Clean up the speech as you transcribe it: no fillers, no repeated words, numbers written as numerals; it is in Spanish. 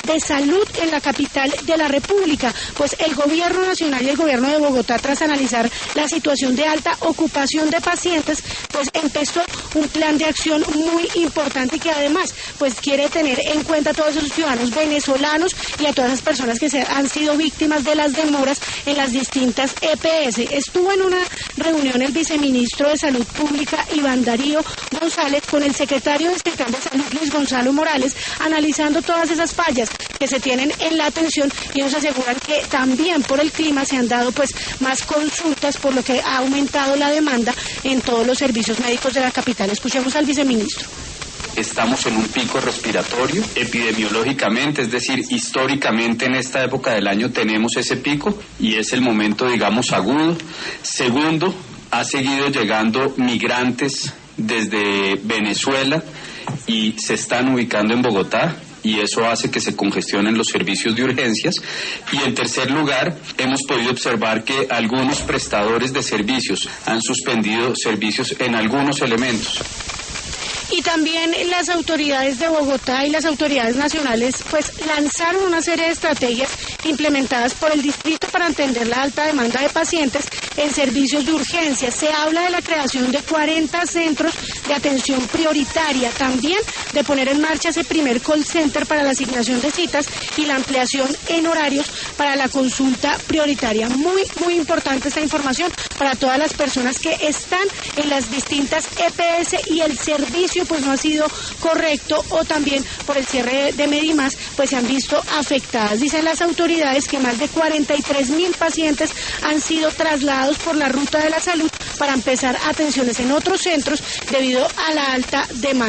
de salud en la capital de la República, pues el gobierno nacional y el gobierno de Bogotá, tras analizar la situación de alta ocupación de pacientes, pues empezó un plan de acción muy importante que además pues quiere tener en cuenta a todos esos ciudadanos venezolanos y a todas las personas que han sido víctimas de las demoras en las distintas EPS. Estuvo en una reunión el viceministro de Salud Pública, Iván Darío González, con el secretario estatal de Salud, Luis Gonzalo Morales, analizando todas esas fallas que se tienen en la atención, y nos aseguran que también por el clima se han dado pues más consultas, por lo que ha aumentado la demanda en todos los servicios médicos de la capital. Escuchemos al viceministro. Estamos en un pico respiratorio, epidemiológicamente, es decir, históricamente en esta época del año tenemos ese pico y es el momento, digamos, agudo. Segundo, ha seguido llegando migrantes desde Venezuela y se están ubicando en Bogotá, y eso hace que se congestionen los servicios de urgencias. Y en tercer lugar, hemos podido observar que algunos prestadores de servicios han suspendido servicios en algunos elementos. Y también las autoridades de Bogotá y las autoridades nacionales pues lanzaron una serie de estrategias implementadas por el distrito para atender la alta demanda de pacientes en servicios de urgencia. Se habla de la creación de 40 centros de atención prioritaria, también de poner en marcha ese primer call center para la asignación de citas y la ampliación en horarios para la consulta prioritaria. Muy importante esta información para todas las personas que están en las distintas EPS y el servicio pues no ha sido correcto, o también por el cierre de Medimás pues se han visto afectadas. Dicen las autoridades que más de 43.000 pacientes han sido trasladados por la ruta de la salud para empezar atenciones en otros centros debido a la alta demanda.